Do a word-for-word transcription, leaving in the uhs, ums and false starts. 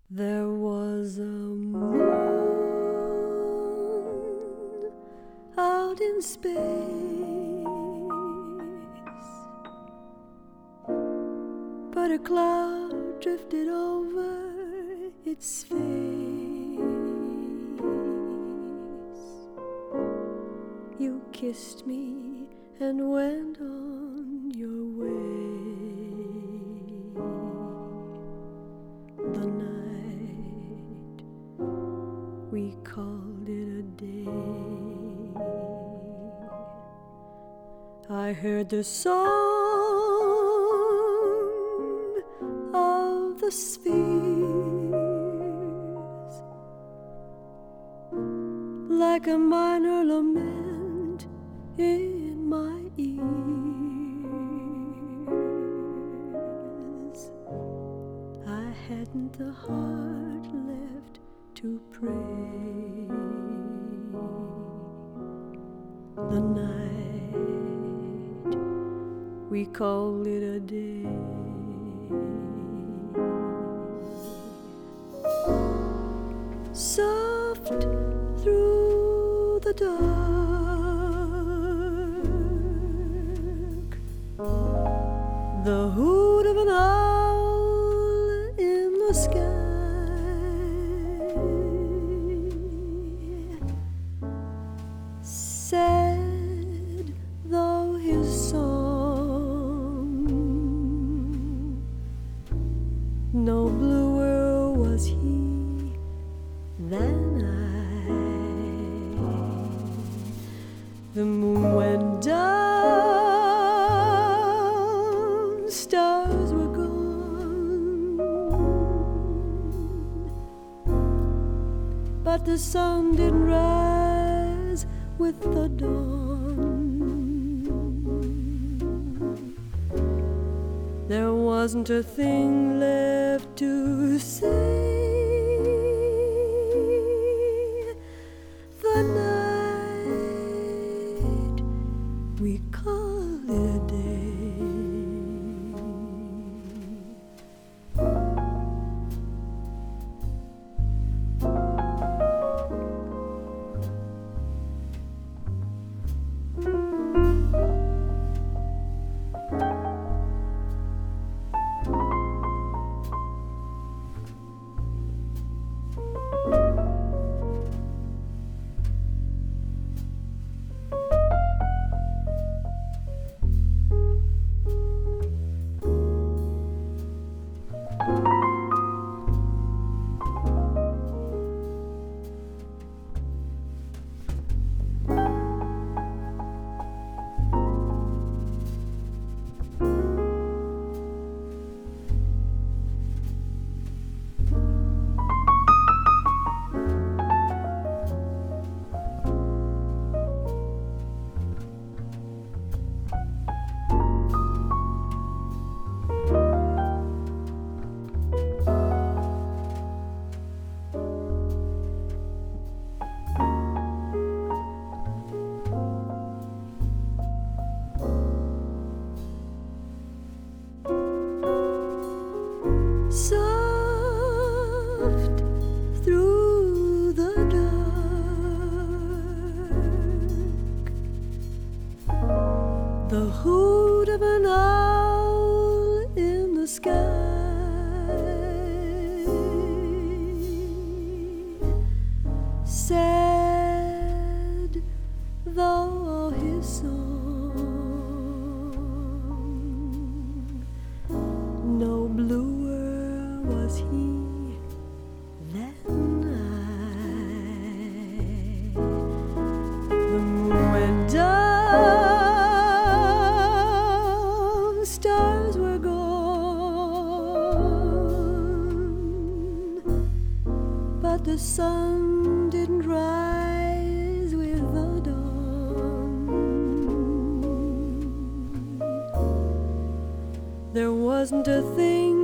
There was a moon out in space, but a cloud drifted over its face. You kissed me and went on your way. The night we called it a day. I heard the song of the spheres like a minor lament in my ears. I hadn't the heart left to pray. The night we called it a day. Soft through the dark, the hoot of an owl in the sky. Sad though his song, no bluer was he than I. The moon went down, stars were gone, but the sun didn't rise with the dawn. There wasn't a thing left to say. The night we called it a day. Soft through the dark, the hoot of an owl in the sky. Sad though his song, no bluer was he than I. The moon went down, stars were gone, but the sun didn't rise with the dawn. There wasn't a thing